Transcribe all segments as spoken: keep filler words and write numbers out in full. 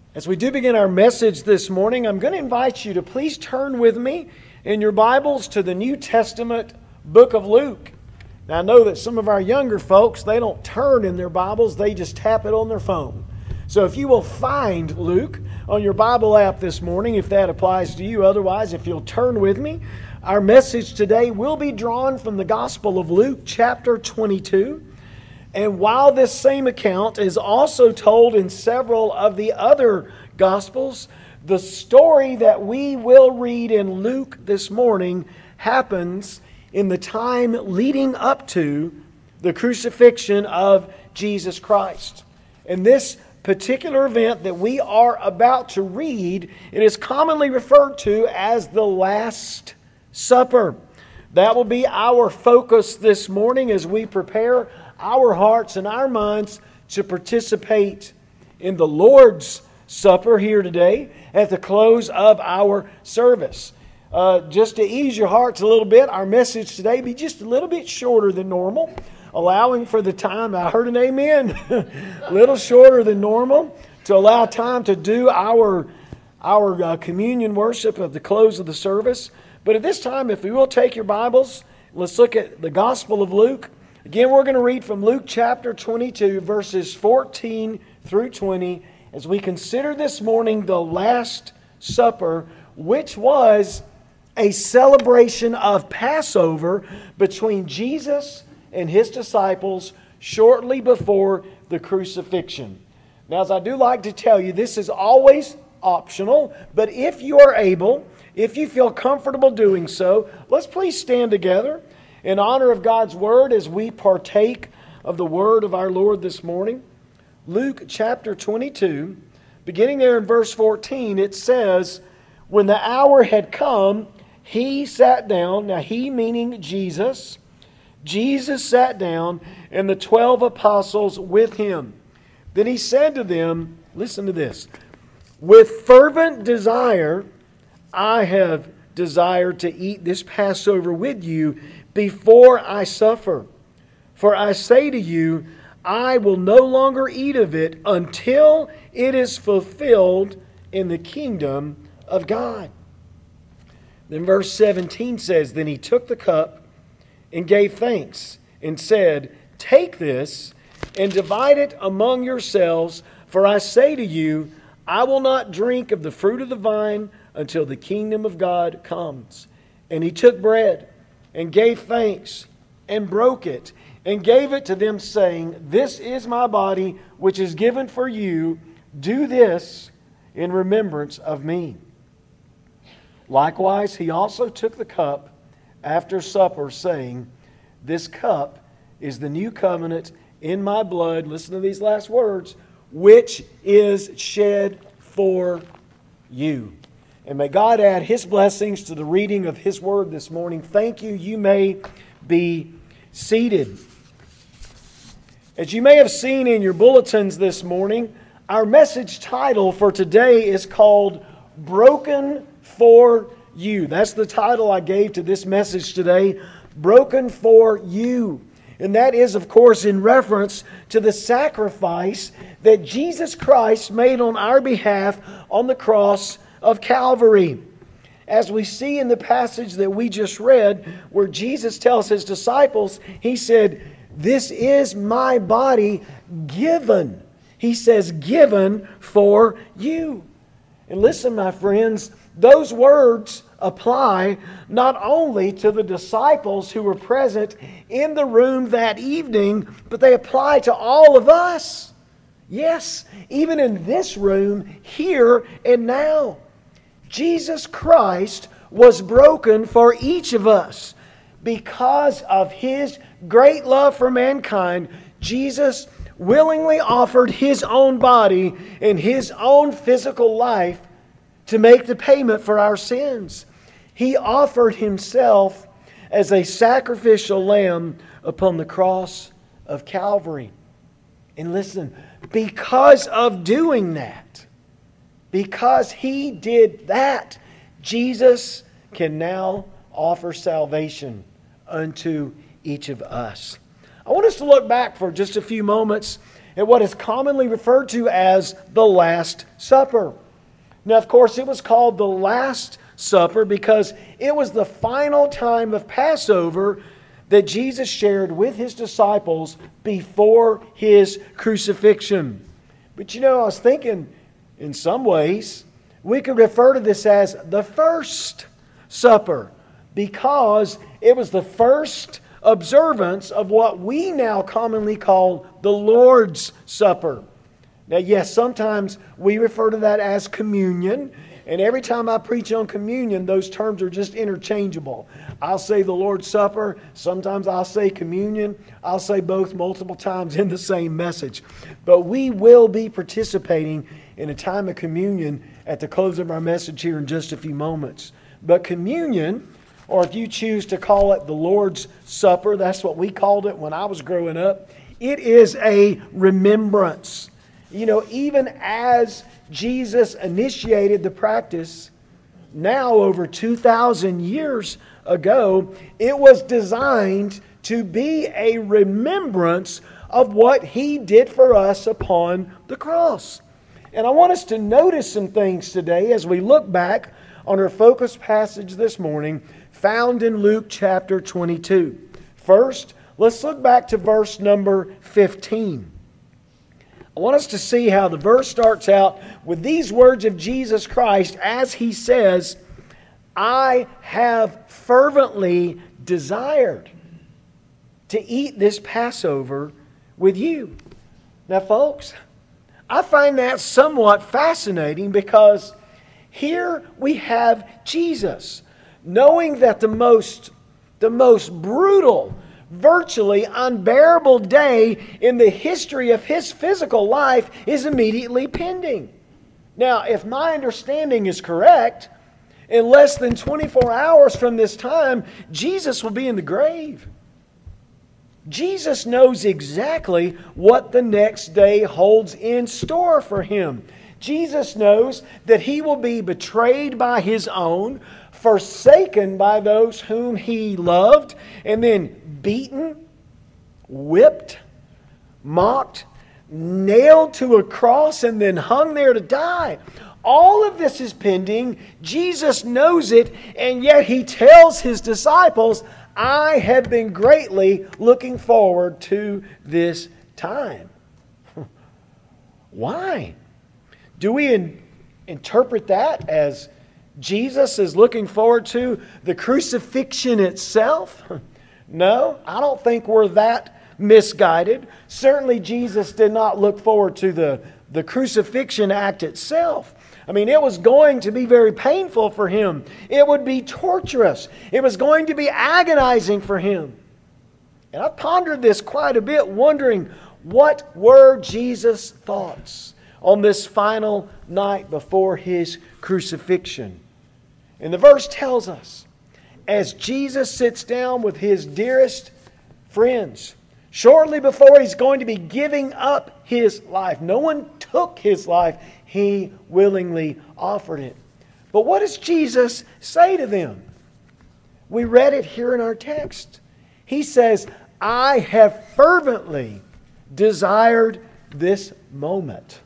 As we do begin our message this morning, I'm going to invite you to please turn with me in your Bibles to the New Testament book of Luke. Now, I know that some of our younger folks, they don't turn in their Bibles, they just tap it on their phone. So if you will find Luke on your Bible app this morning, if that applies to you, otherwise, if you'll turn with me, our message today will be drawn from the Gospel of Luke, chapter twenty-two. And while this same account is also told in several of the other Gospels, the story that we will read in Luke this morning happens in the time leading up to the crucifixion of Jesus Christ. And this particular event that we are about to read, it is commonly referred to as the Last Supper. That will be our focus this morning as we prepare our hearts and our minds to participate in the Lord's Supper here today at the close of our service. Uh, just to ease your hearts a little bit, our message today be just a little bit shorter than normal, allowing for the time, I heard an amen, a little shorter than normal, to allow time to do our, our uh, communion worship at the close of the service. But at this time, if you will take your Bibles, let's look at the Gospel of Luke. Again, we're going to read from Luke chapter twenty-two, verses fourteen through twenty, as we consider this morning the Last Supper, which was a celebration of Passover between Jesus and His disciples shortly before the crucifixion. Now, as I do like to tell you, this is always optional, but if you are able, if you feel comfortable doing so, let's please stand together in honor of God's Word as we partake of the Word of our Lord this morning. Luke chapter twenty-two, beginning there in verse fourteen, it says, "When the hour had come, He sat down," now He meaning Jesus, Jesus sat down, and the twelve apostles with Him. Then He said to them, listen to this, "With fervent desire I have desired to eat this Passover with you before I suffer. For I say to you, I will no longer eat of it until it is fulfilled in the kingdom of God." Then verse seventeen says, "Then He took the cup and gave thanks and said, 'Take this and divide it among yourselves, for I say to you, I will not drink of the fruit of the vine until the kingdom of God comes.' And He took bread and gave thanks and broke it and gave it to them, saying, 'This is my body, which is given for you. Do this in remembrance of me.' Likewise, He also took the cup after supper, saying, 'This cup is the new covenant in my blood,'" listen to these last words, "'which is shed for you.'" And may God add His blessings to the reading of His Word this morning. Thank you. You may be seated. As you may have seen in your bulletins this morning, our message title for today is called "Broken for You." That's the title I gave to this message today, "Broken for You." And that is, of course, in reference to the sacrifice that Jesus Christ made on our behalf on the cross of Calvary. As we see in the passage that we just read, where Jesus tells His disciples, He said, "This is my body given." He says, "given for you." And listen, my friends, those words apply not only to the disciples who were present in the room that evening, but they apply to all of us. Yes, even in this room, here and now. Jesus Christ was broken for each of us. Because of His great love for mankind, Jesus willingly offered His own body and His own physical life to make the payment for our sins. He offered Himself as a sacrificial lamb upon the cross of Calvary. And listen, because of doing that, because He did that, Jesus can now offer salvation unto each of us. I want us to look back for just a few moments at what is commonly referred to as the Last Supper. Now, of course, it was called the Last Supper because it was the final time of Passover that Jesus shared with His disciples before His crucifixion. But you know, I was thinking, in some ways, we could refer to this as the First Supper because it was the first observance of what we now commonly call the Lord's Supper. Now, yes, sometimes we refer to that as communion, and every time I preach on communion, those terms are just interchangeable. I'll say the Lord's Supper, sometimes I'll say communion, I'll say both multiple times in the same message. But we will be participating in a time of communion at the close of our message here in just a few moments. But communion, or if you choose to call it the Lord's Supper, that's what we called it when I was growing up, it is a remembrance. You know, even as Jesus initiated the practice, now over two thousand years ago, it was designed to be a remembrance of what He did for us upon the cross. And I want us to notice some things today as we look back on our focus passage this morning, found in Luke chapter twenty-two. First, let's look back to verse number fifteen. I want us to see how the verse starts out with these words of Jesus Christ as He says, I have fervently desired to eat this Passover with you. Now, folks, I find that somewhat fascinating because here we have Jesus, knowing that the most, the most brutal, virtually unbearable day in the history of His physical life is immediately pending. Now, if my understanding is correct, in less than twenty-four hours from this time, Jesus will be in the grave. Jesus knows exactly what the next day holds in store for Him. Jesus knows that He will be betrayed by His own, forsaken by those whom He loved, and then beaten, whipped, mocked, nailed to a cross, and then hung there to die. All of this is pending. Jesus knows it, and yet He tells His disciples, I have been greatly looking forward to this time. Why? Do we in, interpret that as Jesus is looking forward to the crucifixion itself? No, I don't think we're that misguided. Certainly Jesus did not look forward to the, the crucifixion act itself. I mean, it was going to be very painful for Him. It would be torturous. It was going to be agonizing for Him. And I've pondered this quite a bit, wondering what were Jesus' thoughts on this final night before His crucifixion. And the verse tells us, as Jesus sits down with His dearest friends, shortly before He's going to be giving up His life. No one took His life. He willingly offered it. But what does Jesus say to them? We read it here in our text. He says, I have fervently desired this moment.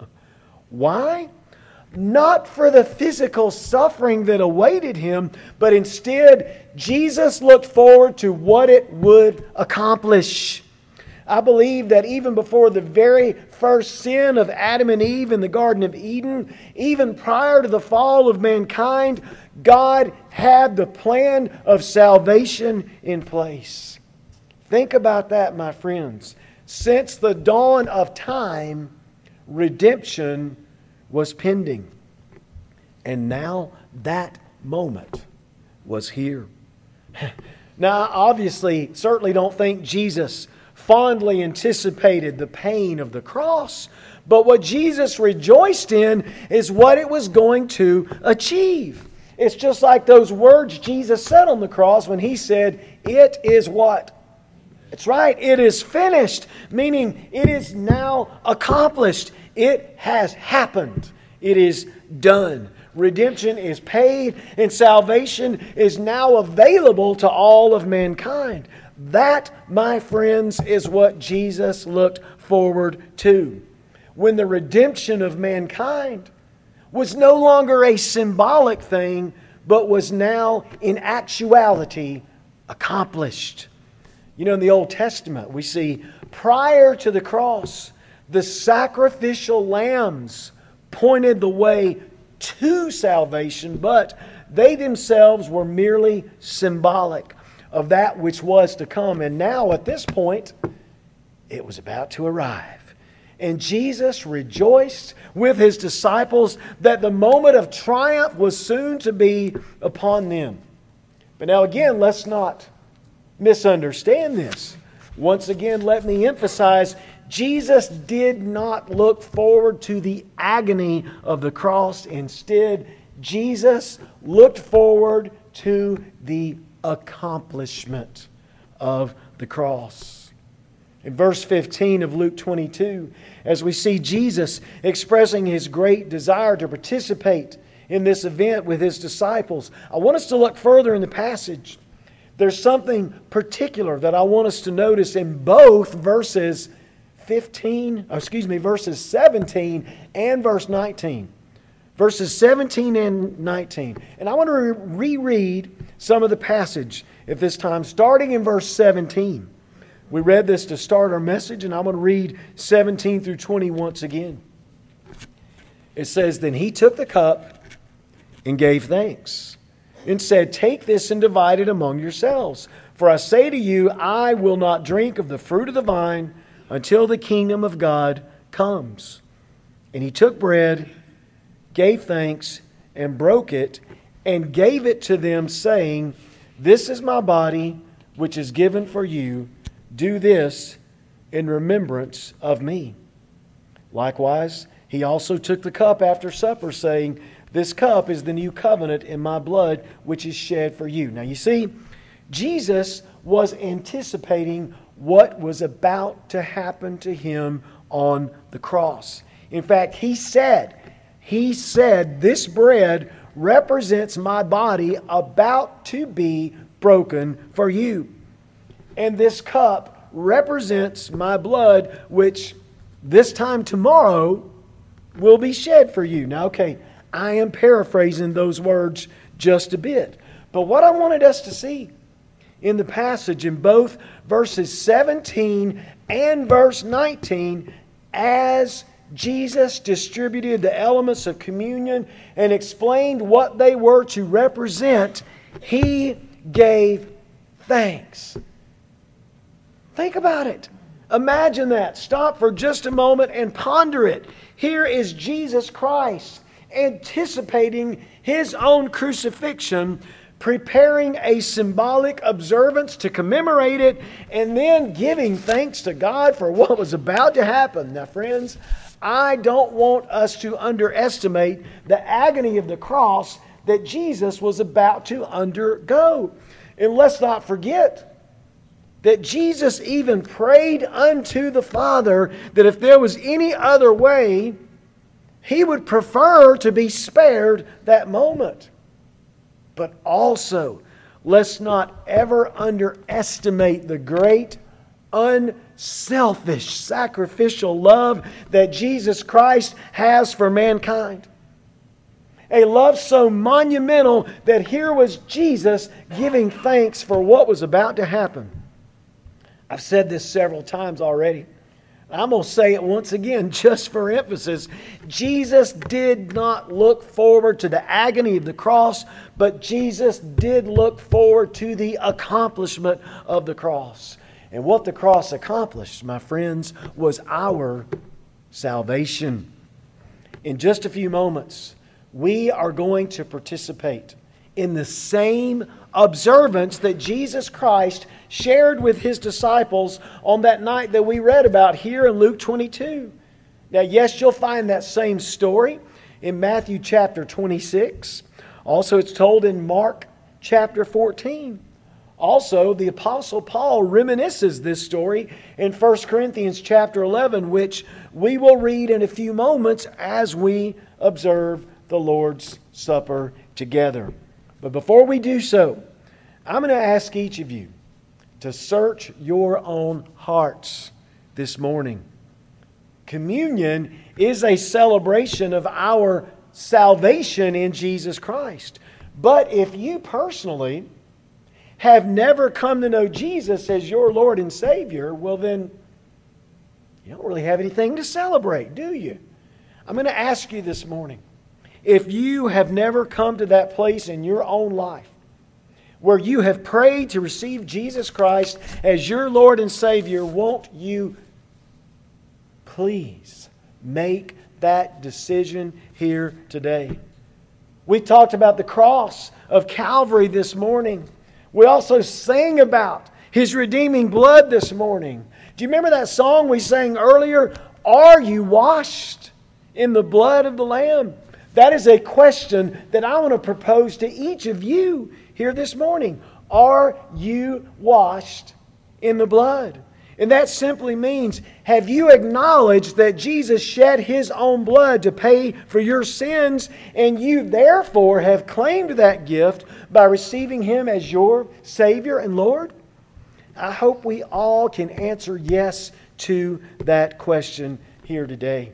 Why? Not for the physical suffering that awaited Him, but instead, Jesus looked forward to what it would accomplish. I believe that even before the very first sin of Adam and Eve in the Garden of Eden, even prior to the fall of mankind, God had the plan of salvation in place. Think about that, my friends. Since the dawn of time, redemption was pending. And now that moment was here. Now, I obviously certainly don't think Jesus fondly anticipated the pain of the cross. But what Jesus rejoiced in is what it was going to achieve. It's just like those words Jesus said on the cross when He said, it is what? It's right, it is finished. Meaning, it is now accomplished. It has happened. It is done. Redemption is paid, and salvation is now available to all of mankind. That, my friends, is what Jesus looked forward to. When the redemption of mankind was no longer a symbolic thing, but was now in actuality accomplished. You know, in the Old Testament, we see prior to the cross, the sacrificial lambs pointed the way to salvation, but they themselves were merely symbolic of that which was to come. And now, at this point, it was about to arrive. And Jesus rejoiced with His disciples that the moment of triumph was soon to be upon them. But now again, let's not misunderstand this. Once again, let me emphasize, Jesus did not look forward to the agony of the cross. Instead, Jesus looked forward to the accomplishment of the cross. In verse fifteen of Luke twenty-two, as we see Jesus expressing His great desire to participate in this event with His disciples, I want us to look further in the passage. There's something particular that I want us to notice in both verses fifteen, excuse me, verses seventeen and verse nineteen. Verses seventeen and nineteen. And I want to reread some of the passage at this time, starting in verse seventeen. We read this to start our message, and I'm going to read seventeen through twenty once again. It says, "Then He took the cup and gave thanks, and said, 'Take this and divide it among yourselves. For I say to you, I will not drink of the fruit of the vine until the kingdom of God comes.' And He took bread, gave thanks, and broke it, and gave it to them, saying, 'This is my body, which is given for you. Do this in remembrance of me.' Likewise, He also took the cup after supper, saying, 'This cup is the new covenant in my blood, which is shed for you.'" Now you see, Jesus was anticipating what was about to happen to Him on the cross. In fact, He said, He said, "This bread represents my body about to be broken for you. And this cup represents my blood, which this time tomorrow will be shed for you." Now, okay, I am paraphrasing those words just a bit. But what I wanted us to see in the passage in both verses seventeen and verse nineteen, as Jesus distributed the elements of communion and explained what they were to represent, He gave thanks. Think about it. Imagine that. Stop for just a moment and ponder it. Here is Jesus Christ anticipating His own crucifixion, preparing a symbolic observance to commemorate it, and then giving thanks to God for what was about to happen. Now, friends, I don't want us to underestimate the agony of the cross that Jesus was about to undergo. And let's not forget that Jesus even prayed unto the Father that if there was any other way, He would prefer to be spared that moment. But also, let's not ever underestimate the great, unselfish, sacrificial love that Jesus Christ has for mankind. A love so monumental that here was Jesus giving thanks for what was about to happen. I've said this several times already. I'm going to say it once again just for emphasis. Jesus did not look forward to the agony of the cross, but Jesus did look forward to the accomplishment of the cross. And what the cross accomplished, my friends, was our salvation. In just a few moments, we are going to participate in the same observance that Jesus Christ shared with His disciples on that night that we read about here in Luke twenty-two. Now, yes, you'll find that same story in Matthew chapter twenty-six. Also, it's told in Mark chapter fourteen. Also, the Apostle Paul reminisces this story in First Corinthians chapter eleven, which we will read in a few moments as we observe the Lord's Supper together. But before we do so, I'm going to ask each of you to search your own hearts this morning. Communion is a celebration of our salvation in Jesus Christ. But if you personally have never come to know Jesus as your Lord and Savior, well then, you don't really have anything to celebrate, do you? I'm going to ask you this morning, if you have never come to that place in your own life where you have prayed to receive Jesus Christ as your Lord and Savior, won't you please make that decision here today? We talked about the cross of Calvary this morning. We also sang about His redeeming blood this morning. Do you remember that song we sang earlier? Are you washed in the blood of the Lamb? That is a question that I want to propose to each of you here this morning. Are you washed in the blood? And that simply means, have you acknowledged that Jesus shed His own blood to pay for your sins, and you therefore have claimed that gift by receiving Him as your Savior and Lord? I hope we all can answer yes to that question here today.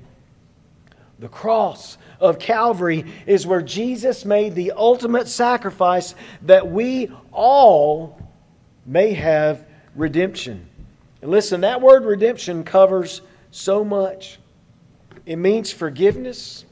The cross of Calvary is where Jesus made the ultimate sacrifice that we all may have redemption. And listen, that word redemption covers so much. It means forgiveness.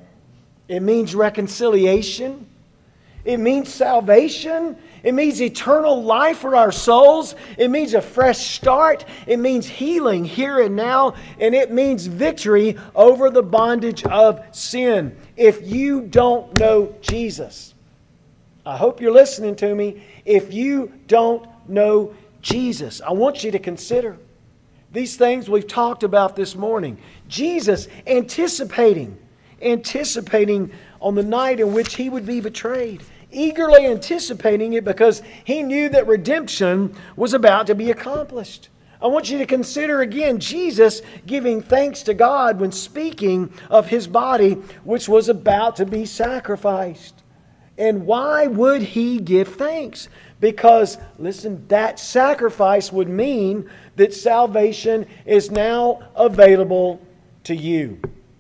It means reconciliation. It means salvation. It means eternal life for our souls. It means a fresh start. It means healing here and now. And it means victory over the bondage of sin. If you don't know Jesus, I hope you're listening to me. If you don't know Jesus, I want you to consider these things we've talked about this morning. Jesus anticipating, anticipating on the night in which He would be betrayed. Eagerly anticipating it because He knew that redemption was about to be accomplished. I want you to consider again Jesus giving thanks to God when speaking of His body, which was about to be sacrificed. And why would He give thanks? Because, listen, that sacrifice would mean that salvation is now available to you.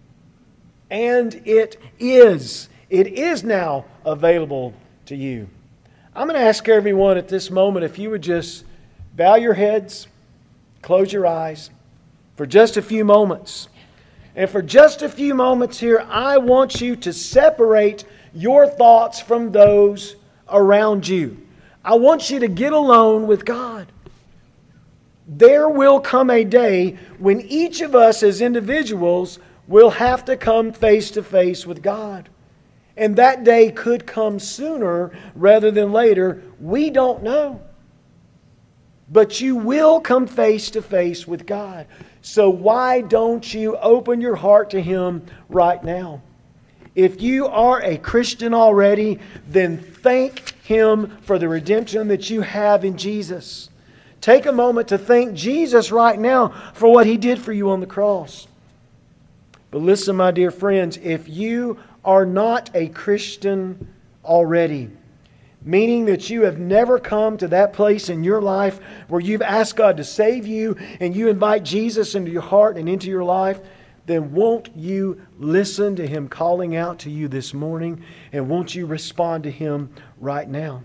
And it is. It is now available to you. I'm going to ask everyone at this moment if you would just bow your heads, close your eyes for just a few moments. And for just a few moments here, I want you to separate your thoughts from those around you. I want you to get alone with God. There will come a day when each of us as individuals will have to come face to face with God. And that day could come sooner rather than later. We don't know. But you will come face to face with God. So why don't you open your heart to Him right now? If you are a Christian already, then thank Him for the redemption that you have in Jesus. Take a moment to thank Jesus right now for what He did for you on the cross. But listen, my dear friends, if you are not a Christian already, meaning that you have never come to that place in your life where you've asked God to save you and you invite Jesus into your heart and into your life, then won't you listen to Him calling out to you this morning, and won't you respond to Him right now?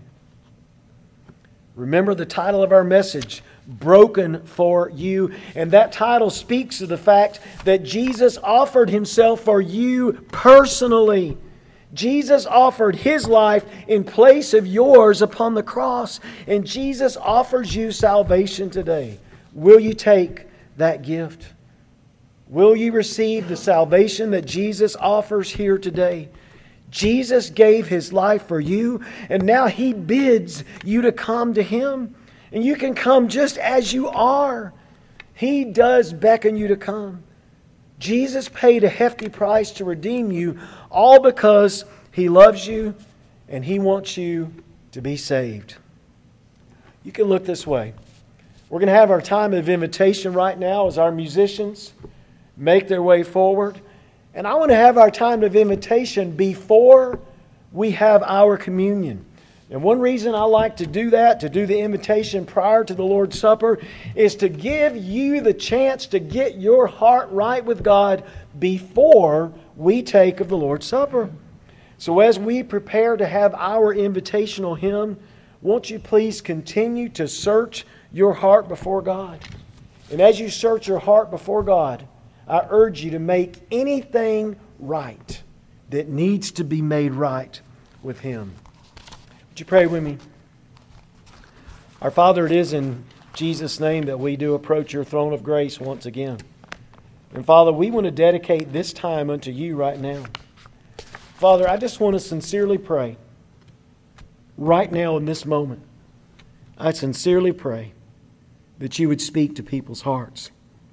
Remember the title of our message, Broken for You. And that title speaks of the fact that Jesus offered Himself for you personally. Jesus offered His life in place of yours upon the cross. And Jesus offers you salvation today. Will you take that gift? Will you receive the salvation that Jesus offers here today? Jesus gave His life for you, and now He bids you to come to Him. And you can come just as you are. He does beckon you to come. Jesus paid a hefty price to redeem you, all because He loves you and He wants you to be saved. You can look this way. We're going to have our time of invitation right now as our musicians make their way forward. And I want to have our time of invitation before we have our communion. And one reason I like to do that, to do the invitation prior to the Lord's Supper, is to give you the chance to get your heart right with God before we take of the Lord's Supper. So as we prepare to have our invitational hymn, won't you please continue to search your heart before God? And as you search your heart before God, I urge you to make anything right that needs to be made right with Him. Would you pray with me? Our Father, it is in Jesus' name that we do approach your throne of grace once again. And Father, we want to dedicate this time unto you right now. Father, I just want to sincerely pray, right now in this moment, I sincerely pray that you would speak to people's hearts.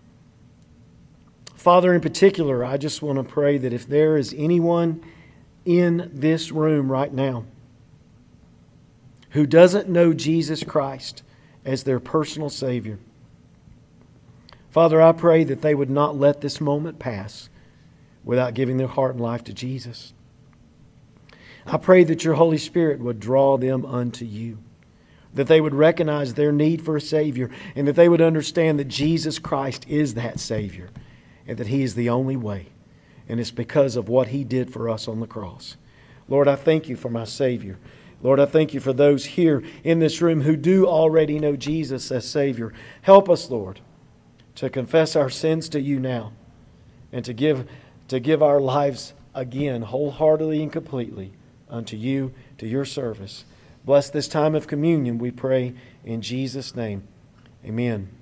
Father, in particular, I just want to pray that if there is anyone in this room right now who doesn't know Jesus Christ as their personal Savior, Father, I pray that they would not let this moment pass without giving their heart and life to Jesus. I pray that your Holy Spirit would draw them unto you, that they would recognize their need for a Savior, and that they would understand that Jesus Christ is that Savior, and that He is the only way, and it's because of what He did for us on the cross. Lord, I thank you for my Savior. Lord, I thank you for those here in this room who do already know Jesus as Savior. Help us, Lord, to confess our sins to you now, and to give, to give our lives again wholeheartedly and completely unto you, to your service. Bless this time of communion, we pray in Jesus' name. Amen.